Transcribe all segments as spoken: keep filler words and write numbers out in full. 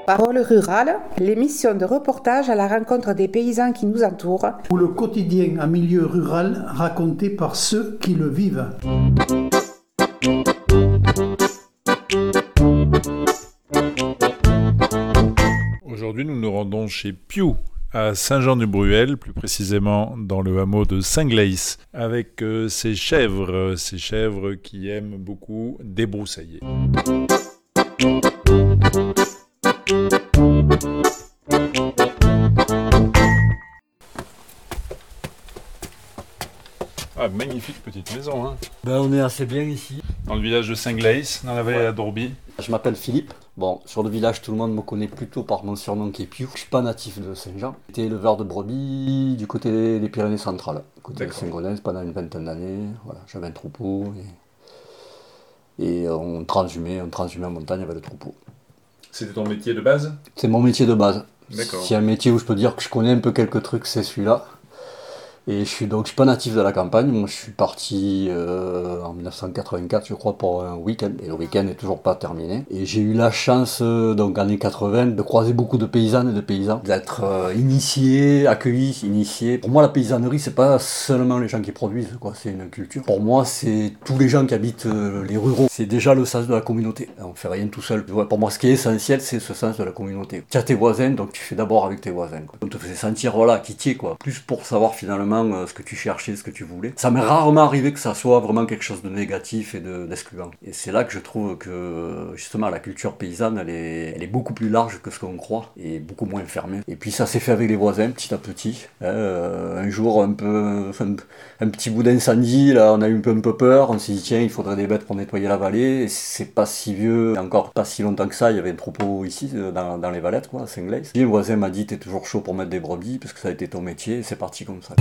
Parole rurale, l'émission de reportage à la rencontre des paysans qui nous entourent. Ou le quotidien en milieu rural raconté par ceux qui le vivent. Aujourd'hui, nous nous rendons chez Piou, à Saint-Jean-du-Bruel, plus précisément dans le hameau de Saint-Glaïs, avec euh, ces chèvres, ces chèvres qui aiment beaucoup débroussailler. Ah, magnifique petite maison, hein. Ben, on est assez bien ici. Dans le village de Saint-Glaïs, dans la vallée de la Dourbie. Je m'appelle Philippe. Bon, sur le village, tout le monde me connaît plutôt par mon surnom qui est Piou. Je suis pas natif de Saint-Jean. J'étais éleveur de brebis du côté des Pyrénées centrales, côté de Saint-Gonesse pendant une vingtaine d'années. Voilà, j'avais un troupeau et, et on transhumait, on transhumait en montagne avec le troupeau. C'était ton métier de base ? C'est mon métier de base. D'accord. S'il y a un métier où je peux dire que je connais un peu quelques trucs, c'est celui-là. Et je suis donc je suis pas natif de la campagne, moi je suis parti euh, en dix-neuf cent quatre-vingt-quatre je crois pour un week-end, et le week-end n'est toujours pas terminé. Et j'ai eu la chance, euh, donc années quatre-vingts, de croiser beaucoup de paysannes et de paysans, d'être euh, initié, accueilli, initié. Pour moi la paysannerie c'est pas seulement les gens qui produisent, quoi, c'est une culture. Pour moi c'est tous les gens qui habitent euh, les ruraux, c'est déjà le sens de la communauté. On fait rien tout seul. Pour moi ce qui est essentiel c'est ce sens de la communauté. Tu as tes voisins, donc tu fais d'abord avec tes voisins, quoi. On te fait sentir voilà, qui t'y es, quoi. Plus pour savoir finalement ce que tu cherchais, ce que tu voulais. Ça m'est rarement arrivé que ça soit vraiment quelque chose de négatif et de, d'excluant. Et c'est là que je trouve que justement la culture paysanne, elle est, elle est beaucoup plus large que ce qu'on croit et beaucoup moins fermée. Et puis ça s'est fait avec les voisins petit à petit. Euh, un jour, un peu, un, un petit bout d'incendie, là, on a eu un peu, un peu peur. On s'est dit tiens, il faudrait des bêtes pour nettoyer la vallée. Et c'est pas si vieux, encore pas si longtemps que ça. Il y avait un troupeau ici dans, dans les Valettes, quoi, à Saint-Glaïs. Et un voisin m'a dit t'es toujours chaud pour mettre des brebis parce que ça a été ton métier. Et c'est parti comme ça.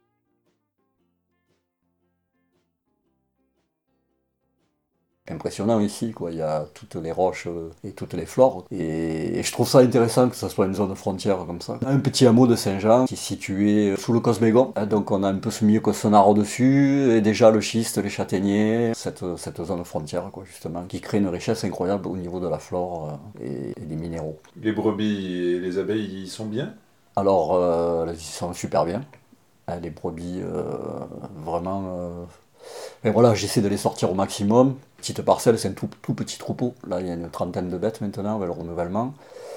Impressionnant ici, quoi. Il y a toutes les roches et toutes les flores. Et, et je trouve ça intéressant que ça soit une zone frontière comme ça. Un petit hameau de Saint-Jean qui est situé sous le Cosmégon. Donc on a un peu ce milieu Cossonard au-dessus, et déjà le schiste, les châtaigniers, cette, cette zone frontière, quoi, justement, qui crée une richesse incroyable au niveau de la flore et, et des minéraux. Les brebis et les abeilles, ils sont bien ? Alors, euh, ils sont super bien. Les brebis, euh, vraiment... Euh, Et voilà, j'essaie de les sortir au maximum. Petite parcelle, c'est un tout, tout petit troupeau. Là, il y a une trentaine de bêtes maintenant avec le renouvellement.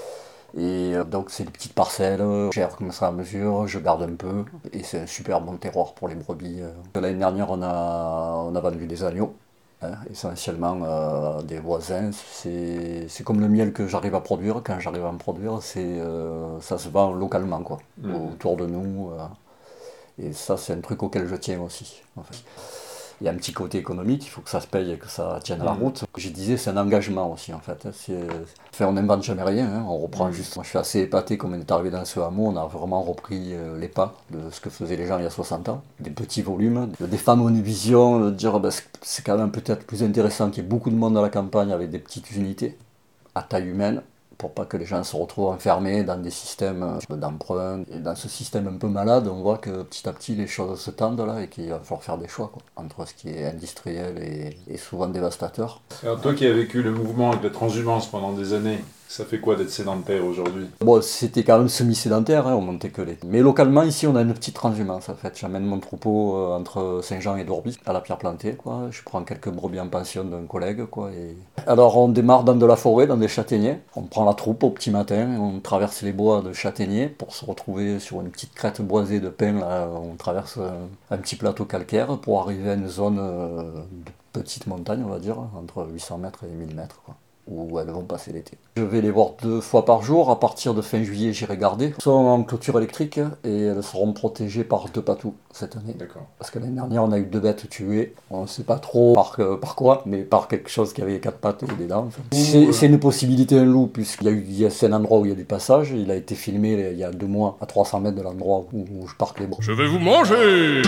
Et euh, donc, c'est des petites parcelles. Je gère comme ça à mesure, je garde un peu. Et c'est un super bon terroir pour les brebis. L'année dernière, on a, on a vendu des agneaux. Hein, essentiellement euh, des voisins. C'est, c'est comme le miel que j'arrive à produire. Quand j'arrive à en produire, c'est, euh, ça se vend localement, quoi, mmh. autour de nous. Euh, et ça, c'est un truc auquel je tiens aussi, en fait. Il y a un petit côté économique, il faut que ça se paye et que ça tienne la route. Je disais, c'est un engagement aussi, en fait. C'est... Enfin, on n'invente jamais rien, hein. On reprend juste... Moi, je suis assez épaté, comme on est arrivé dans ce hameau, on a vraiment repris euh, les pas de ce que faisaient les gens il y a soixante ans. Des petits volumes, des femmes ont une vision, de dire, ben, c'est quand même peut-être plus intéressant qu'il y ait beaucoup de monde dans la campagne avec des petites unités, à taille humaine, pour pas que les gens se retrouvent enfermés dans des systèmes d'emprunt. Et dans ce système un peu malade, on voit que petit à petit les choses se tendent là et qu'il va falloir faire des choix, quoi, entre ce qui est industriel et, et souvent dévastateur. Alors toi qui as vécu le mouvement de la transhumance pendant des années, ça fait quoi d'être sédentaire aujourd'hui ? Bon, c'était quand même semi-sédentaire, hein, on montait que les... Mais localement, ici, on a une petite transhumance, en fait. J'amène mon troupeau euh, entre Saint-Jean et Dourbie, à la pierre plantée, quoi. Je prends quelques brebis en pension d'un collègue, quoi. Et... Alors, on démarre dans de la forêt, dans des châtaigniers. On prend la troupe au petit matin, et on traverse les bois de châtaigniers pour se retrouver sur une petite crête boisée de pins, là. On traverse un, un petit plateau calcaire pour arriver à une zone euh, de petite montagne, on va dire, entre huit cents mètres et mille mètres, quoi, où elles vont passer l'été. Je vais les voir deux fois par jour, à partir de fin juillet j'irai garder. Elles sont en clôture électrique et elles seront protégées par deux patous cette année. D'accord. Parce que l'année dernière on a eu deux bêtes tuées, on ne sait pas trop par, euh, par quoi, mais par quelque chose qui avait quatre pattes et des dents. Enfin. C'est, c'est une possibilité un loup, puisqu'il y a eu, il y a, c'est un endroit où il y a du passage, il a été filmé il y a deux mois à trois cents mètres de l'endroit où, où je parque les brebis. Je vais vous manger!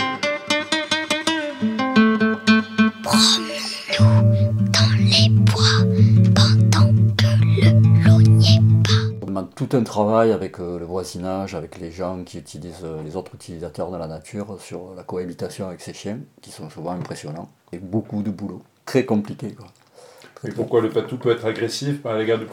Tout un travail avec euh, le voisinage, avec les gens qui utilisent, euh, les autres utilisateurs de la nature, sur la cohabitation avec ces chiens, qui sont souvent impressionnants. Et beaucoup de boulot. Très compliqué, quoi. Très Et pourquoi le patou peut être agressif à l'égard du promeneur ?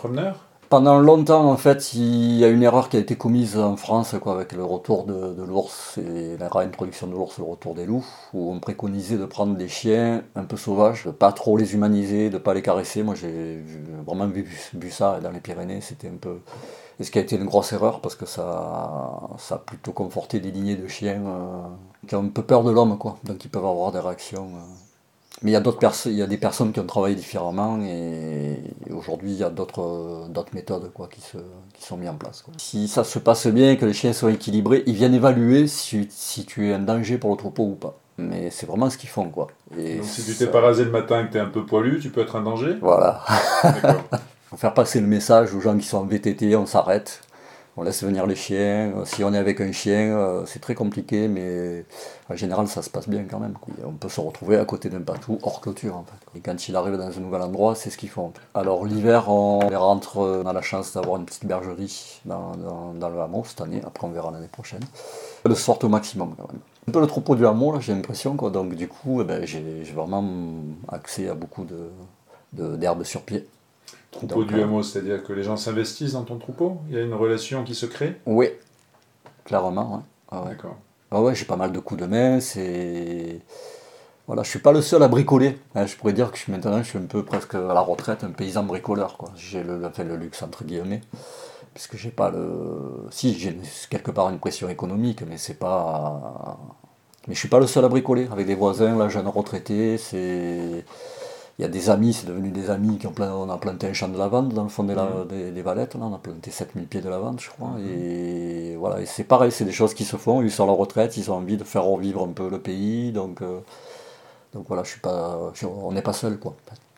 Pendant longtemps, en fait, il y a une erreur qui a été commise en France, quoi, avec le retour de, de l'ours et la réintroduction de l'ours, le retour des loups, où on préconisait de prendre des chiens un peu sauvages, de pas trop les humaniser, de pas les caresser. Moi, j'ai vraiment vu, vu ça dans les Pyrénées, c'était un peu... Et ce qui a été une grosse erreur, parce que ça, ça a plutôt conforté des lignées de chiens euh, qui ont un peu peur de l'homme, quoi. Donc ils peuvent avoir des réactions... Euh... Mais il y a d'autres personnes, il y a des personnes qui ont travaillé différemment et, et aujourd'hui il y a d'autres d'autres méthodes quoi qui se qui sont mises en place. Quoi. Si ça se passe bien, que les chiens sont équilibrés, ils viennent évaluer si, si tu es un danger pour le troupeau ou pas. Mais c'est vraiment ce qu'ils font quoi. Et donc si tu t'es pas rasé le matin et que tu es un peu poilu, tu peux être un danger. Voilà. D'accord. Faut faire passer le message aux gens qui sont en V T T, on s'arrête. On laisse venir les chiens. Si on est avec un chien, c'est très compliqué, mais en général, ça se passe bien quand même. On peut se retrouver à côté d'un patou hors clôture. En fait. Et quand il arrive dans un nouvel endroit, c'est ce qu'ils font. Alors l'hiver, on les rentre. On a la chance d'avoir une petite bergerie dans, dans, dans le hameau cette année. Après, on verra l'année prochaine. Le sortent au maximum quand même. Un peu le troupeau du hameau, là, j'ai l'impression. Quoi. Donc du coup, eh ben, j'ai, j'ai vraiment accès à beaucoup de, de, d'herbes sur pied. Troupeau du hameau, c'est-à-dire que les gens s'investissent dans ton troupeau? Il y a une relation qui se crée? Oui, clairement. Ouais. Ah ouais. D'accord. Ah ouais, j'ai pas mal de coups de main. C'est... Voilà, je suis pas le seul à bricoler. Hein, je pourrais dire que je suis, maintenant, je suis un peu presque à la retraite, un paysan bricoleur. Quoi. J'ai le, enfin, le luxe, entre guillemets. Puisque j'ai pas le... Si, j'ai quelque part une pression économique, mais c'est pas... Mais je suis pas le seul à bricoler. Avec des voisins, là, jeunes retraités, c'est... Il y a des amis, c'est devenu des amis, qui ont plein, on a planté un champ de lavande dans le fond des, mmh. des, des Valettes, là, on a planté sept mille pieds de lavande, je crois, mmh. et voilà, et c'est pareil, c'est des choses qui se font, ils sont à la retraite, ils ont envie de faire revivre un peu le pays, donc, euh, donc voilà, je suis pas, je, on n'est pas seul, quoi.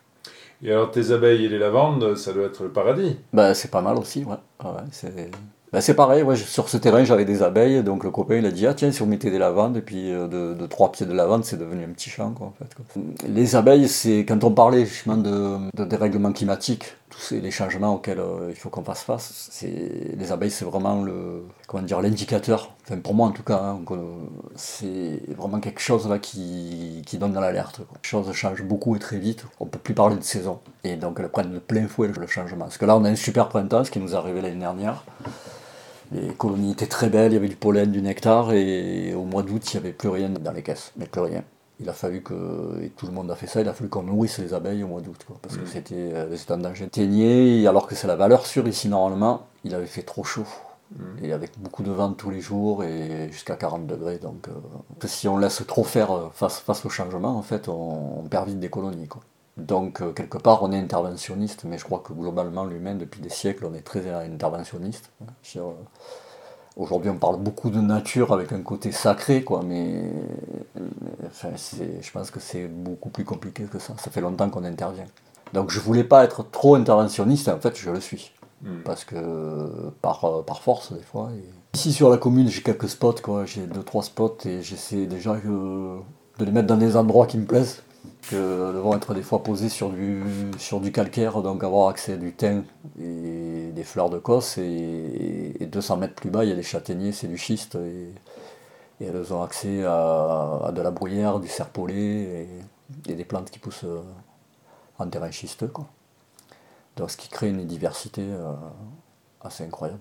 Et alors, tes abeilles et les lavandes, ça doit être le paradis? Ben, c'est pas mal aussi, ouais, ouais c'est... Ben c'est pareil, ouais, sur ce terrain j'avais des abeilles, donc le copain il a dit ah tiens si on mettait des lavandes, et puis euh, de, de trois pieds de lavande c'est devenu un petit champ quoi, en fait, quoi. Les abeilles, c'est quand on parlait justement de, de dérèglement climatique, tous ces, les changements auxquels euh, il faut qu'on fasse face, c'est, les abeilles c'est vraiment le, comment dire, l'indicateur, enfin pour moi en tout cas, hein, c'est vraiment quelque chose là qui, qui donne dans l'alerte, quoi. Les choses changent beaucoup et très vite, on peut plus parler de saison, et donc elles prennent de plein fouet le changement, parce que là on a un super printemps, ce qui nous est arrivé l'année dernière. Les colonies étaient très belles, il y avait du pollen, du nectar, et au mois d'août, il n'y avait plus rien dans les caisses, mais plus rien. Il a fallu que, et tout le monde a fait ça, il a fallu qu'on nourrisse les abeilles au mois d'août, quoi, parce mmh. que c'était, c'était en danger. Teigné, alors que c'est la valeur sûre ici normalement, il avait fait trop chaud. Mmh. Et avec beaucoup de vent tous les jours, et jusqu'à quarante degrés, donc euh, si on laisse trop faire face, face au changement, en fait, on, on perd vite des colonies, quoi. Donc, euh, quelque part, on est interventionniste, mais je crois que globalement, l'humain, depuis des siècles, on est très interventionniste. Sur, euh, aujourd'hui, on parle beaucoup de nature avec un côté sacré, quoi, mais, mais enfin, c'est, je pense que c'est beaucoup plus compliqué que ça. Ça fait longtemps qu'on intervient. Donc, je voulais pas être trop interventionniste, et en fait, je le suis. Mmh. Parce que, par, par force, des fois. Et... Ici, sur la commune, j'ai quelques spots, quoi. J'ai deux, trois spots, et j'essaie déjà euh, de les mettre dans des endroits qui me plaisent. Que devront être des fois posés sur du, sur du calcaire, donc avoir accès à du thym et des fleurs de cosse, et, et deux cents mètres plus bas il y a des châtaigniers, c'est du schiste, et, et elles ont accès à, à de la bruyère, du serpolet, et, et des plantes qui poussent en terrain schisteux, quoi. Donc ce qui crée une diversité euh, assez incroyable.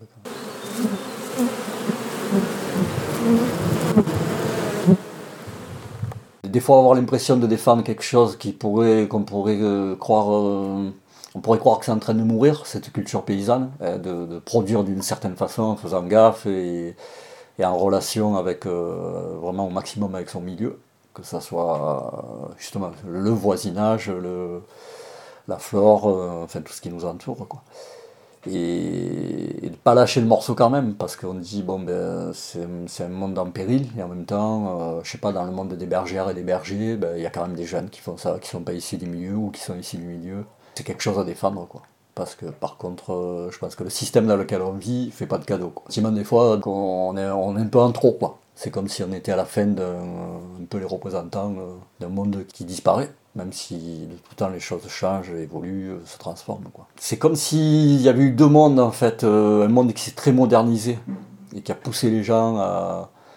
Des fois avoir l'impression de défendre quelque chose qui pourrait, qu'on pourrait euh, croire, euh, on pourrait croire que c'est en train de mourir, cette culture paysanne, hein, de, de produire d'une certaine façon en faisant gaffe et, et en relation avec euh, vraiment au maximum avec son milieu, que ça soit euh, justement le voisinage, le, la flore, euh, enfin tout ce qui nous entoure, quoi. Et, et de pas lâcher le morceau quand même, parce qu'on dit bon ben c'est, c'est un monde en péril, et en même temps euh, je sais pas, dans le monde des bergères et des bergers, ben, y a quand même des jeunes qui font ça, qui sont pas issus du milieu ou qui sont issus du milieu. C'est quelque chose à défendre, quoi. Parce que par contre euh, je pense que le système dans lequel on vit fait pas de cadeau, quoi. Effectivement, des fois on est, on est un peu en trop, quoi. C'est comme si on était à la fin d'un un peu les représentants euh, d'un monde qui disparaît. Même si de tout le temps les choses changent, évoluent, se transforment, quoi. C'est comme s'il y avait eu deux mondes en fait, euh, un monde qui s'est très modernisé et qui a poussé les gens à,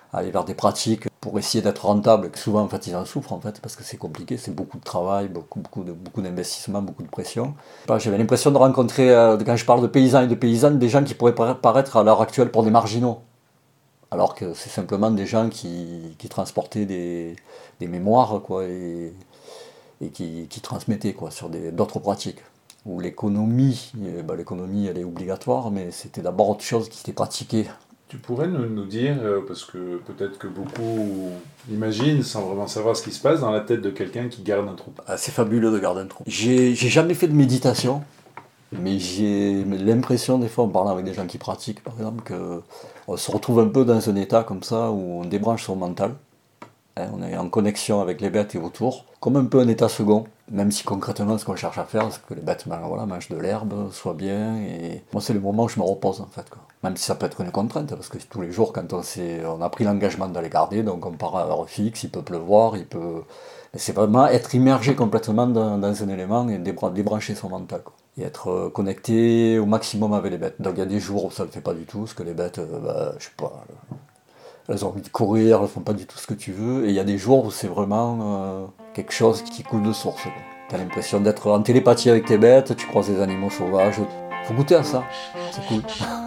aller vers des pratiques pour essayer d'être rentable, que souvent en fait ils en souffrent en fait, parce que c'est compliqué, c'est beaucoup de travail, beaucoup, beaucoup, de, beaucoup d'investissement, beaucoup de pression. J'avais l'impression de rencontrer, euh, quand je parle de paysans et de paysannes, des gens qui pourraient paraître à l'heure actuelle pour des marginaux. Alors que c'est simplement des gens qui, qui transportaient des, des mémoires quoi, et, et qui, qui transmettaient quoi, sur des, d'autres pratiques. Où l'économie, eh ben, l'économie elle est obligatoire, mais c'était d'abord autre chose qui était pratiquée. Tu pourrais nous, nous dire, euh, parce que peut-être que beaucoup imaginent sans vraiment savoir ce qui se passe dans la tête de quelqu'un qui garde un troupeau. Ah, c'est fabuleux de garder un troupeau. J'ai, j'ai jamais fait de méditation, mais j'ai l'impression des fois en parlant avec des gens qui pratiquent par exemple qu'on se retrouve un peu dans un état comme ça où on débranche son mental. Hein, on est en connexion avec les bêtes et autour, comme un peu un état second. Même si concrètement ce qu'on cherche à faire, c'est que les bêtes ben, voilà, mangent de l'herbe, soient bien, et moi c'est le moment où je me repose en fait. Quoi. Même si ça peut être une contrainte, parce que tous les jours quand on, s'est, on a pris l'engagement d'aller garder, donc on part à heure fixe, il peut pleuvoir, il peut... Mais c'est vraiment être immergé complètement dans, dans un élément et débran- débrancher son mental. Quoi. Et être connecté au maximum avec les bêtes. Donc il y a des jours où ça ne le fait pas du tout, parce que les bêtes, euh, bah, je sais pas... Elles ont envie de courir, elles font pas du tout ce que tu veux. Et il y a des jours où c'est vraiment euh, quelque chose qui coule de source. Tu as l'impression d'être en télépathie avec tes bêtes, tu croises des animaux sauvages. Faut goûter à ça, c'est cool.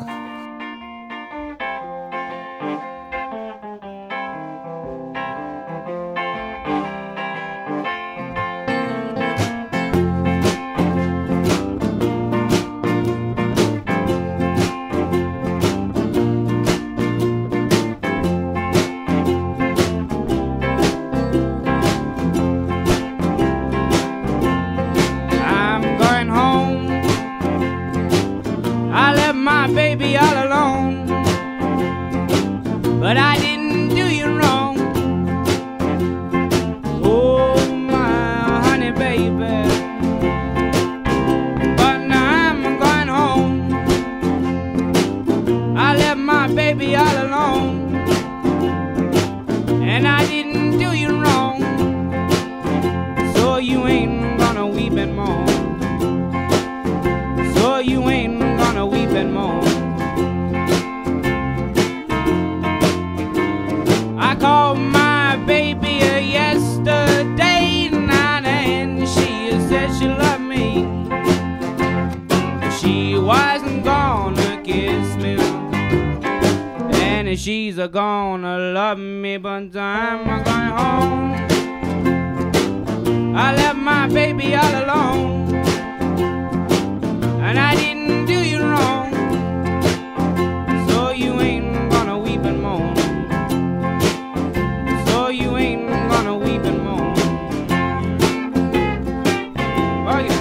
But I didn't do you wrong. Oh, my honey baby. But now I'm going home. I left my baby all alone. And I didn't do you wrong. So you ain't gonna weep and mourn. So you ain't gonna weep and mourn. I called my baby yesterday night and she said she loved me. She wasn't gonna kiss me, and she's gonna love me, but I'm going home. I left my baby all alone, and I didn't do you wrong. So you ain't gonna weep and moan. You ain't gonna weep and moan. Oh, yeah.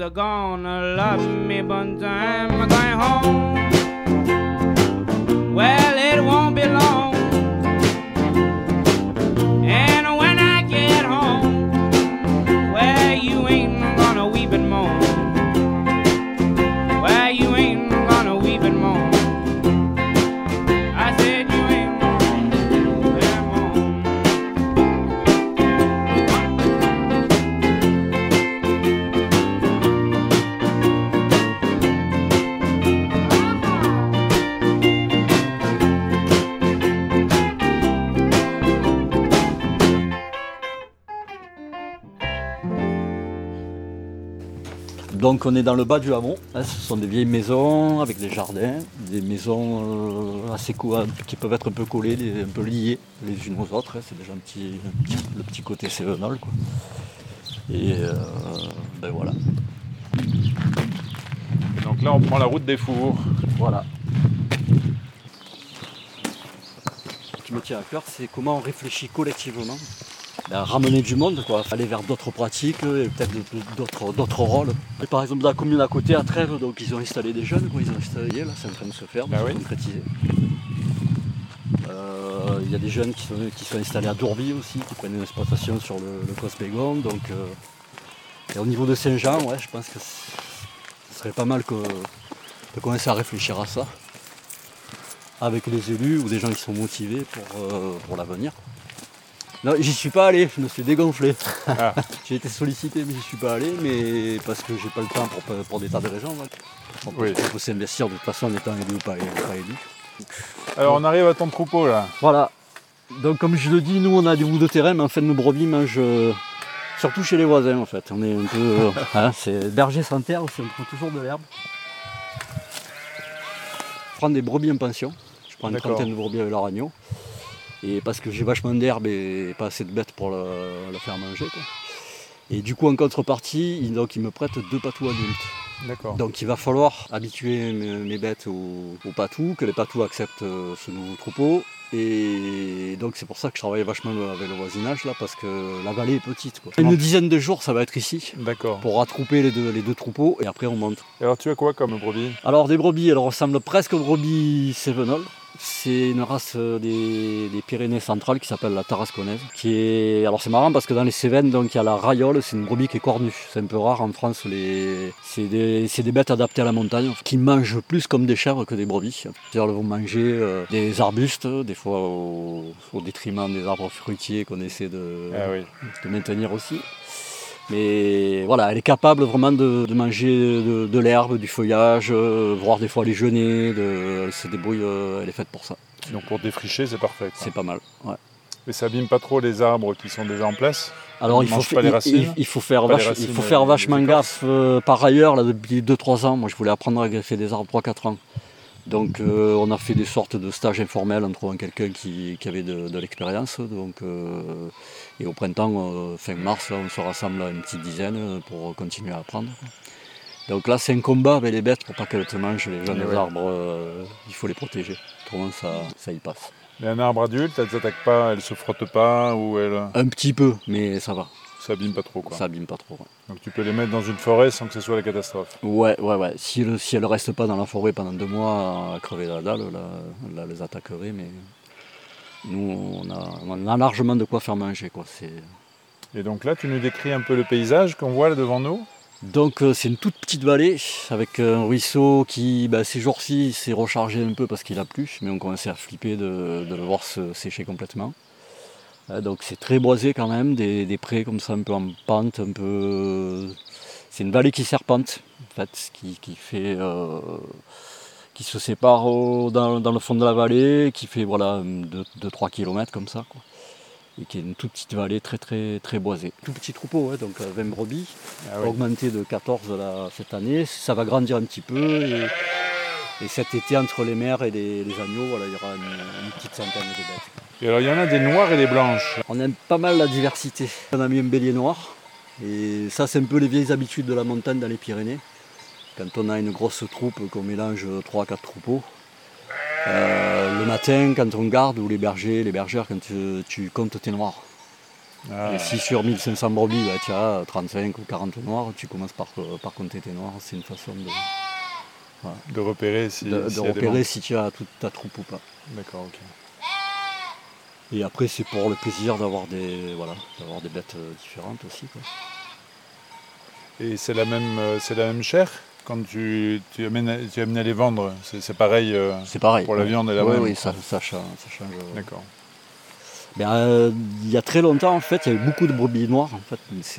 are gonna love me, but I'm going home. Well, it won't be long. And when I get home, well, you ain't gonna weep and moan. Well, you ain't gonna weep and moan. I said you ain't gonna weep and moan. Donc on est dans le bas du hameau, hein, ce sont des vieilles maisons avec des jardins, des maisons euh, assez co- qui peuvent être un peu collées, des- un peu liées les unes aux autres, hein, c'est déjà un petit, un petit- le petit côté cévenol, quoi. Et euh, ben voilà, Et donc là, on prend la route des fours. voilà. Ce qui me tient à cœur, c'est comment on réfléchit collectivement. Ben, ramener du monde, quoi, aller vers d'autres pratiques et peut-être d'autres, d'autres rôles. Et par exemple, dans la commune à côté, à Trèves, donc ils ont installé des jeunes, quoi, ils ont installé, là, c'est en train de se faire, de Ah se oui. concrétiser. Euh, Il y a des jeunes qui sont, qui sont installés à Dourby aussi, qui prennent une exploitation sur le, le Cosbégon. Donc, euh, et au niveau de Saint-Jean, ouais, je pense que c'est- ce serait pas mal que, de commencer à réfléchir à ça, avec les élus ou des gens qui sont motivés pour, euh, pour l'avenir. Non, j'y suis pas allé, je me suis dégonflé. Ah. J'ai été sollicité, mais j'y suis pas allé, mais parce que j'ai pas le temps pour, pour des tas de raisons. là. On peut, Oui. on peut s'investir de toute façon en étant élu ou pas, pas élu. Alors on arrive à ton troupeau là. Voilà. Donc comme je le dis, nous on a des bouts de terrain, mais en fait nos brebis mangent euh, surtout chez les voisins en fait. On est un peu. euh, hein, c'est berger sans terre, aussi, on trouve toujours de l'herbe. Je prends des brebis en pension. Je prends une D'accord. trentaine de brebis avec leur agneau. Et parce que j'ai vachement d'herbe et pas assez de bêtes pour le, le faire manger, quoi. Et du coup en contrepartie, ils, donc, ils me prêtent deux patous adultes. D'accord. Donc il va falloir habituer mes, mes bêtes au, au patou, que les patous acceptent euh, ce nouveau troupeau. Et donc c'est pour ça que je travaille vachement avec le voisinage là, parce que la vallée est petite, quoi. Une dizaine de jours ça va être ici, D'accord. pour rattrouper les deux, les deux troupeaux, et après on monte. Et alors tu as quoi comme brebis? Alors des brebis, elles ressemblent presque aux brebis cévenols. C'est une race euh, des, des Pyrénées centrales qui s'appelle la tarasconnaise. Qui est... Alors c'est marrant parce que dans les Cévennes, donc, il y a la rayole, c'est une brebis qui est cornue. C'est un peu rare en France. Les... C'est des... c'est des bêtes adaptées à la montagne qui mangent plus comme des chèvres que des brebis. C'est-à-dire elles vont manger euh, des arbustes, des fois au... au détriment des arbres fruitiers qu'on essaie de... Ah oui. de maintenir aussi. Mais voilà, elle est capable vraiment de, de manger de, de l'herbe, du feuillage, euh, voire des fois les genêts, de, elle se débrouille, euh, elle est faite pour ça. Donc pour défricher c'est parfait, quoi. C'est pas mal. Ouais. Et ça abîme pas trop les arbres qui sont déjà en place? Alors Ils il faut, mangent pas les il- racines il, il faut faire, Pas les vache- racines, il faut mais faire les vachement écorces. gaffe euh, par ailleurs, là, depuis deux trois ans. Moi je voulais apprendre à greffer des arbres trois quatre ans. Donc euh, on a fait des sortes de stages informels en trouvant quelqu'un qui, qui avait de, de l'expérience. Donc, euh, et au printemps, euh, fin mars, là, on se rassemble à une petite dizaine euh, pour continuer à apprendre. Donc là c'est un combat avec les bêtes pour pas qu'elles te mangent les jeunes Eh ouais. arbres, euh, il faut les protéger, autrement ça, ça y passe. Mais un arbre adulte, elle ne s'attaque pas, elle se frotte pas ou elle... Un petit peu, mais ça va, Ça abîme pas trop, quoi. ça abîme pas trop. Ouais. Donc tu peux les mettre dans une forêt sans que ce soit la catastrophe. Ouais, ouais, ouais. Si elle, si elle reste pas dans la forêt pendant deux mois à crever la dalle, là, là, elle les attaquerait, mais nous, on a, on a largement de quoi faire manger, quoi. C'est... Et donc là, tu nous décris un peu le paysage qu'on voit là devant nous. Donc euh, c'est une toute petite vallée avec un ruisseau qui, bah, ces jours-ci, s'est rechargé un peu parce qu'il a plu, mais on commençait à flipper de, de le voir se sécher complètement. Euh, donc c'est très boisé quand même, des, des prés comme ça un peu en pente, un peu. C'est une vallée qui serpente, en fait, qui, qui fait, euh, qui se sépare au- dans, dans le fond de la vallée, qui fait voilà deux trois kilomètres comme ça, quoi. Et qui est une toute petite vallée très très très boisée. Tout petit troupeau, ouais, donc euh, vingt brebis, Ah oui. augmenté de quatorze là, cette année. Ça va grandir un petit peu et, et cet été entre les mères et les, les agneaux, voilà, il y aura une, une petite centaine de bêtes. Et alors il y en a des noires et des blanches. On aime pas mal la diversité. On a mis un bélier noir et ça c'est un peu les vieilles habitudes de la montagne dans les Pyrénées. Quand on a une grosse troupe, qu'on mélange trois à quatre troupeaux, Euh, le matin, quand on garde, ou les bergers, les bergères, quand tu, tu comptes tes noirs. Ah. Et si sur mille cinq cents brebis, bah, tu as trente-cinq ou quarante noirs, tu commences par, par compter tes noirs. C'est une façon de, voilà, De repérer si, de, si de il y a des repérer manques. si tu as toute ta troupe ou pas. D'accord, ok. Et après, c'est pour le plaisir d'avoir des, voilà, d'avoir des bêtes euh, différentes aussi, quoi. Et c'est la même, euh, c'est la même chair quand tu, tu, amènes, à- tu amènes à les vendre. C'est, c'est pareil euh, C'est pareil. pour la ouais. viande et la ouais, même. Oui, ça, ça change. Ça change euh. D'accord. Ben, euh, il y a très longtemps, en fait, il y avait beaucoup de brebis noires. En fait.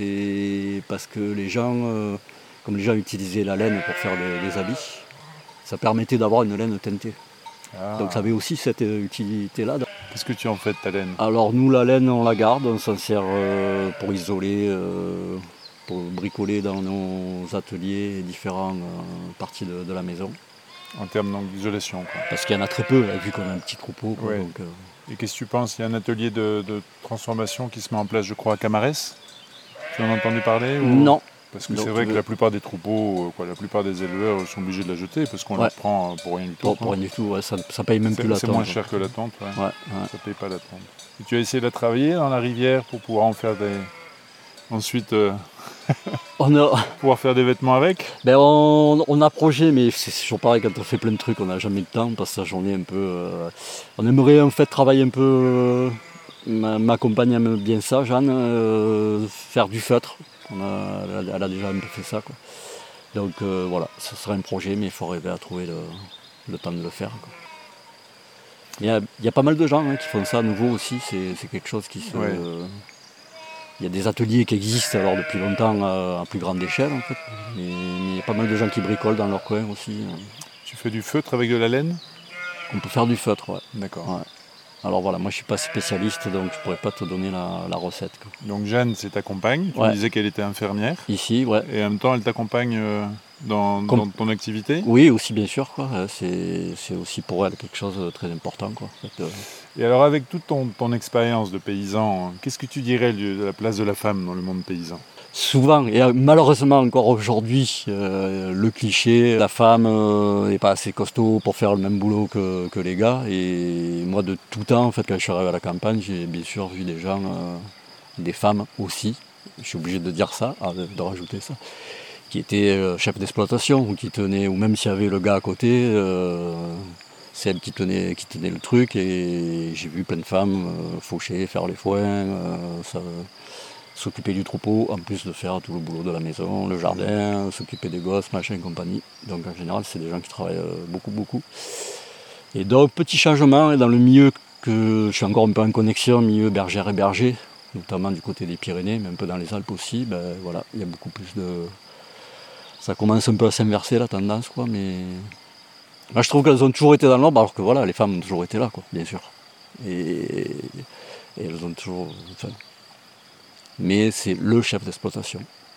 C'est parce que les gens, euh, comme les gens utilisaient la laine pour faire des, des habits, ça permettait d'avoir une laine teintée. Ah. Donc ça avait aussi cette euh, utilité-là. Qu'est-ce que tu en fais de ta laine? Alors nous, la laine, on la garde, on s'en sert euh, pour isoler, euh, pour bricoler dans nos ateliers différentes euh, parties de, de la maison. En termes donc, d'isolation, quoi. Parce qu'il y en a très peu, là, vu qu'on a un petit troupeau. Quoi, Ouais. donc, euh, Et qu'est-ce que tu penses? Il y a un atelier de, de transformation qui se met en place, je crois, à Camarès. Tu en as entendu parler ou... Non. Parce que Non, c'est vrai tu que veux- la plupart des troupeaux, euh, quoi, la plupart des éleveurs sont obligés de la jeter parce qu'on Ouais. la prend euh, pour rien du tout. Pour, pour rien du tout, ouais, ça, ça paye même C'est, plus la c'est tente. moins cher que la tente, ouais. Ouais, ouais. Ça paye pas la tente. Et tu as essayé de la travailler dans la rivière pour pouvoir en faire des... Ensuite, euh, On, a, pouvoir faire des vêtements avec. ben on, on a projet, mais c'est toujours pareil, quand on fait plein de trucs, on n'a jamais le temps, on passe la journée un peu... euh, on aimerait en fait travailler un peu... euh, ma, ma compagne aime bien ça, Jeanne, euh, faire du feutre. On a, elle, a, elle a déjà un peu fait ça, quoi. Donc euh, voilà, ce serait un projet, mais il faut arriver à trouver le, le temps de le faire, quoi. Il y a, il y a pas mal de gens hein, qui font ça à nouveau aussi, c'est, c'est quelque chose qui se... Ouais. euh, il y a des ateliers qui existent alors depuis longtemps euh, à plus grande échelle en fait, mais, mais il y a pas mal de gens qui bricolent dans leur coin aussi. euh. Tu fais du feutre avec de la laine. On peut faire du feutre, ouais. D'accord. Ouais. Alors voilà, moi je suis pas spécialiste donc je pourrais pas te donner la, la recette, quoi. Donc Jeanne, c'est ta compagne. Tu Ouais. me disais qu'elle était infirmière. Ici, ouais. Et en même temps, elle t'accompagne euh, dans, Com- dans ton activité. Oui, aussi bien sûr, quoi. Euh, C'est, c'est aussi pour elle quelque chose de très important, quoi. En fait, euh, Et alors, avec toute ton, ton expérience de paysan, hein, qu'est-ce que tu dirais de de la place de la femme dans le monde paysan? Souvent, et euh, malheureusement encore aujourd'hui, euh, le cliché, la femme n'est pas assez costaud pour faire le même boulot que, que les gars. Et moi, de tout temps, en fait, quand je suis arrivé à la campagne, j'ai bien sûr vu des gens, euh, des femmes aussi, je suis obligé de dire ça, ah, de, de rajouter ça, qui étaient euh, chefs d'exploitation, ou qui tenaient, ou même s'il y avait le gars à côté, euh, c'est elle qui tenait, qui tenait le truc. Et j'ai vu plein de femmes euh, faucher, faire les foins, euh, ça, s'occuper du troupeau, en plus de faire tout le boulot de la maison, le jardin, s'occuper des gosses, machin et compagnie. Donc en général, c'est des gens qui travaillent euh, beaucoup, beaucoup. Et donc, petit changement, et dans le milieu que je suis encore un peu en connexion, milieu bergère et berger, notamment du côté des Pyrénées, mais un peu dans les Alpes aussi, ben voilà, il y a beaucoup plus de... Ça commence un peu à s'inverser la tendance, quoi, mais... Moi, je trouve qu'elles ont toujours été dans l'ombre, alors que voilà, les femmes ont toujours été là, quoi, bien sûr. Et, et elles ont toujours... Enfin, mais c'est le chef d'exploitation.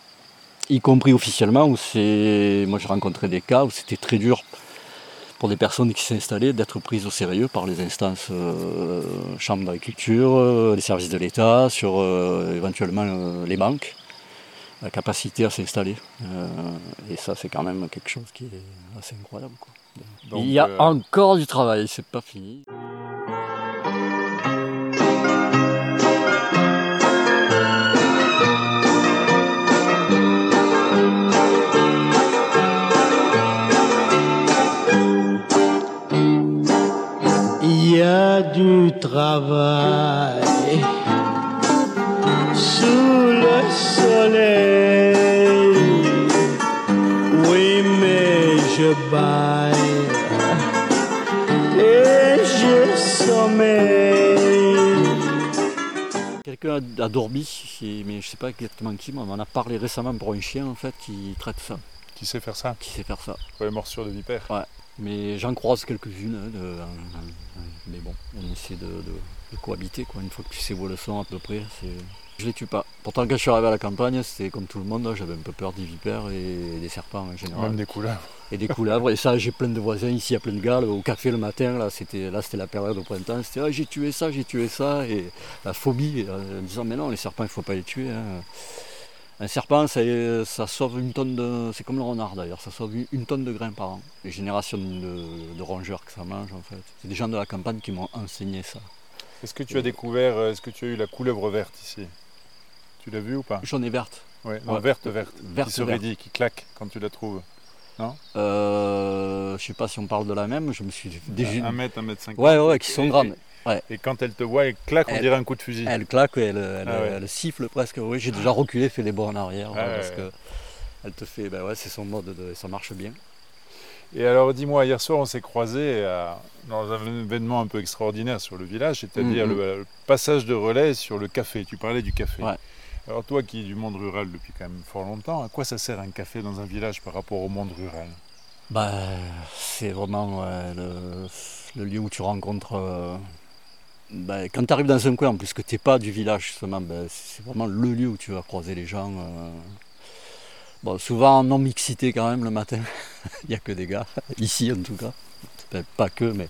Y compris officiellement, où c'est... Moi j'ai rencontré des cas où c'était très dur pour des personnes qui s'installaient d'être prises au sérieux par les instances euh, chambres d'agriculture, euh, les services de l'État, sur euh, éventuellement euh, les banques, la capacité à s'installer. Euh, et ça c'est quand même quelque chose qui est assez incroyable, quoi. Donc, Il y a euh, encore du travail, c'est pas fini. Il y a du travail sous le soleil. Oui, mais je baille et je sommeille. Quelqu'un à à Dorby, qui- mais je sais pas exactement qui, mais on m'en a parlé récemment pour un chien en fait qui traite ça, Qui sait faire ça? qui sait faire ça. Pour les morsures de vipère. Mais j'en croise quelques-unes, hein, de- euh, euh, mais bon, on essaie de, de- de cohabiter, quoi. Une fois que tu sais où elles sont à peu près, c'est... je les tue pas. Pourtant quand je suis arrivé à la campagne, c'était comme tout le monde, j'avais un peu peur des vipères et des serpents en général. Même des couleurs. Et des couleuvres, et ça j'ai plein de voisins ici, il y a plein de gars, au café le matin, là c'était, là, c'était la période au printemps, c'était ah, j'ai tué ça, j'ai tué ça, et la phobie, en disant mais non, les serpents il faut pas les tuer, hein. Un serpent, ça, ça sauve une tonne de... C'est comme le renard d'ailleurs, ça sauve une, une tonne de grains par an. Les générations de, de rongeurs que ça mange en fait. C'est des gens de la campagne qui m'ont enseigné ça. Est-ce que tu as découvert, est-ce que tu as eu la couleuvre verte ici? Tu l'as vu ou pas? Jaune et verte. Ouais, non, Ouais. verte, verte. Verte, qui se verte. raidit, qui claque quand tu la trouves. Euh, je sais pas si on parle de la même, je me suis déjà... un mètre, un mètre cinquante. Ouais, ouais, qui sont Et- grandes. Et quand elle te voit, elle claque, on Elle- dirait un coup de fusil. Elle claque, elle, elle, Ah ouais. elle siffle presque. Oui, j'ai déjà reculé, fait des bons en arrière. Ah ouais, ouais, parce ouais. que elle te fait, ben ouais, c'est son mode, de, ça marche bien. Et alors, dis-moi, hier soir, on s'est croisés à- dans un événement un peu extraordinaire sur le village, c'est-à-dire Mhm. le, le passage de relais sur le café. Tu parlais du café. Ouais. Alors, toi qui es du monde rural depuis quand même fort longtemps, à quoi ça sert un café dans un village par rapport au monde rural? Bah, c'est vraiment ouais, le, le lieu où tu rencontres. euh, bah, quand tu arrives dans un coin, en plus que tu n'es pas du village, justement, bah, c'est vraiment le lieu où tu vas croiser les gens. euh. Bon, souvent non mixité quand même le matin. Il n'y a que des gars, ici en tout cas. Enfin, pas que, mais.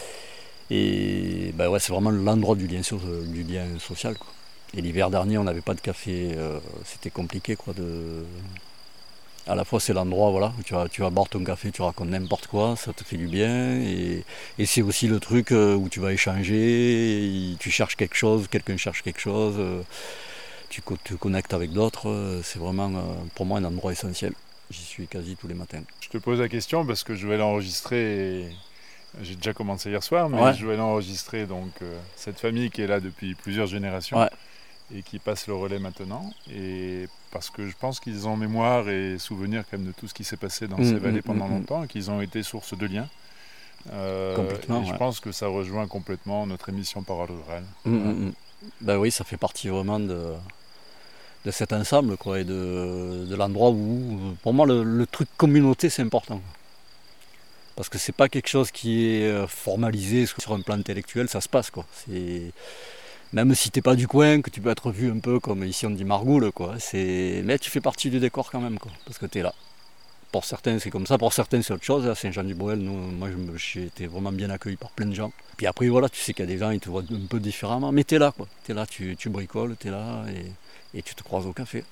Et bah, ouais, c'est vraiment l'endroit du lien, so- du lien social, quoi. Et l'hiver dernier, on n'avait pas de café, euh, c'était compliqué, quoi, de. À la fois, c'est l'endroit, voilà, où tu vas, tu vas boire ton café, tu racontes n'importe quoi, ça te fait du bien. Et, et c'est aussi le truc euh, où tu vas échanger, et tu cherches quelque chose, quelqu'un cherche quelque chose, euh, tu co- te connectes avec d'autres. euh, C'est vraiment, euh, pour moi, un endroit essentiel. J'y suis quasi tous les matins. Je te pose la question parce que je vais l'enregistrer. et J'ai déjà commencé hier soir, mais Ouais. je vais l'enregistrer. Donc, euh, cette famille qui est là depuis plusieurs générations Ouais. et qui passe le relais maintenant. Et parce que je pense qu'ils ont mémoire et souvenir quand même de tout ce qui s'est passé dans Mm, ces mm, vallées pendant mm, mm. longtemps et qu'ils ont été source de liens. Euh, Complètement, et je ouais. pense que ça rejoint complètement notre émission Parole rurale. Mm, mm, mm. Ben oui, ça fait partie vraiment de, de cet ensemble, quoi, et de, de l'endroit où, pour moi, le, le truc communauté, c'est important. Parce que c'est pas quelque chose qui est euh, formalisé sur un plan intellectuel, ça se passe, quoi. C'est... Même si t'es pas du coin, que tu peux être vu un peu comme ici on dit margoule, quoi. C'est... Mais tu fais partie du décor quand même, quoi, parce que t'es là. Pour certains, c'est comme ça, pour certains, c'est autre chose. À Saint-Jean-du-Bruel, nous, moi, je me- j'ai été vraiment bien accueilli par plein de gens. Puis après, voilà, tu sais qu'il y a des gens, ils te voient un peu différemment, mais t'es là, quoi. T'es là, tu, tu bricoles, t'es là, et, et tu te croises au café.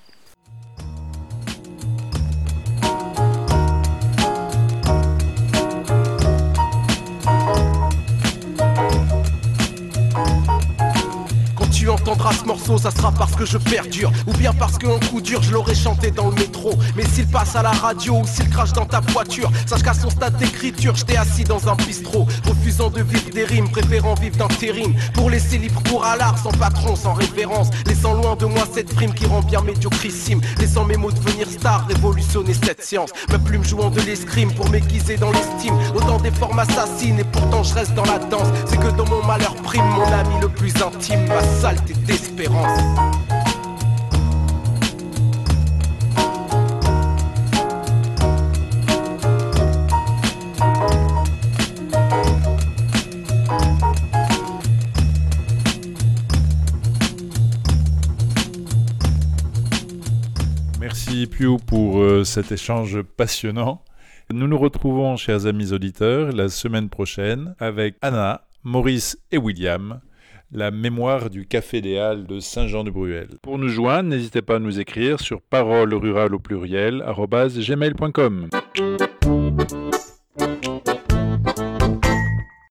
Quand tu entendras ce morceau, ça sera parce que je perdure, ou bien parce qu'en coup dur je l'aurais chanté dans le métro. Mais s'il passe à la radio ou s'il crache dans ta voiture, sache qu'à son stade d'écriture, j'étais assis dans un bistrot, refusant de vivre des rimes, préférant vivre d'intérim, pour laisser libre cours à l'art, sans patron, sans référence, laissant loin de moi cette prime qui rend bien médiocrissime, laissant mes mots devenir stars, révolutionner cette science, ma plume jouant de l'escrime pour m'aiguiser dans l'estime, autant des formes assassines et pourtant je reste dans la danse, c'est que dans mon malheur prime mon ami le plus intime, ma saleté d'espérance. Merci Pio pour euh, cet échange passionnant. Nous nous retrouvons, chers amis auditeurs, la semaine prochaine avec Anna, Maurice et William, la mémoire du Café des Halles de Saint-Jean-de-Bruel. Pour nous joindre, n'hésitez pas à nous écrire sur paroles rurales au pluriel arobase gmail point com.